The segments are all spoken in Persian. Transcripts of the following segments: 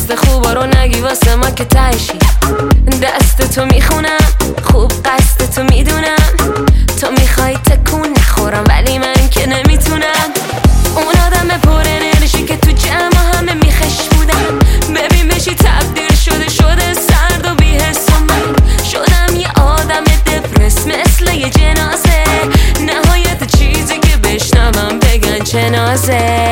دست خوبا رو نگی واسه ما که تهشی. دست تو میخونم خوب قصد تو میدونم، تو میخوای تکون نخورم ولی من که نمیتونم. اون آدم پر انرژی که تو جمع همه میخش بودم، ببین بشی تبدیل شده سرد و بی‌حس و من شدم یه آدم دپرس مثل یه جنازه. نهایت چیزی که بشنوم بگن چه نازه.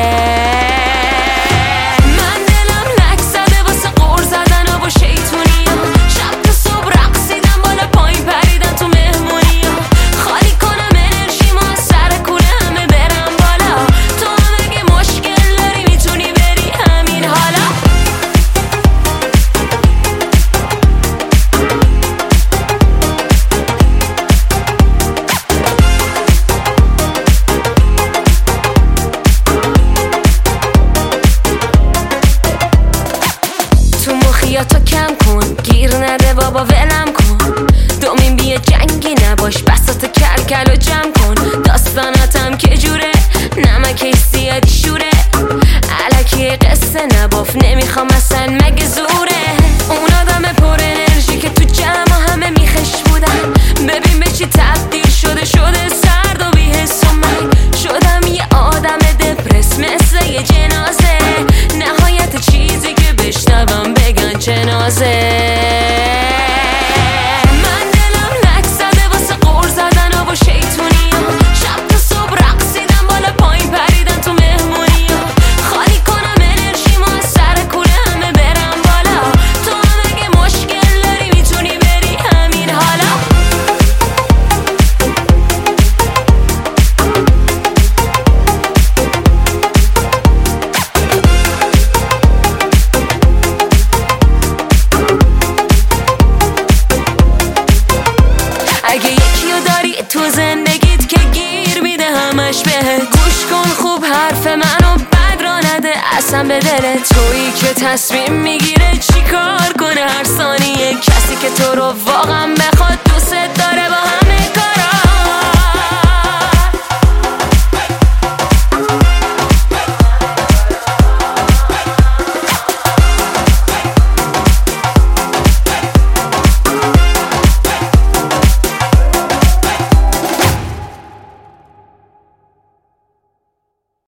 تو کم کن گیر نده بابا ولم کن، دومین بیه جنگی نباش بساط کل و جمع کن. داستاناتم که جوره نمکش زیادی شوره، علکی قصه نباف نمیخوام اصلا مگه زوره. اون آدم پر انرژی که تو جمع همه میخش بودن، ببین به چی تبدیل شده سرد و بی‌حس و من شدم یه آدم دپرس مثل یه جنازه. نهایت چیزی که بشنوم بگن چه نازه. اگه یکیو داری تو زندگیت که گیر میده همش بهت، گوش کن خوب حرف منو بد را نده اصلا به دلت. تویی که تصمیم میگیره چی کار کنه هر ثانیه، کسی که تو رو واقعا بخواد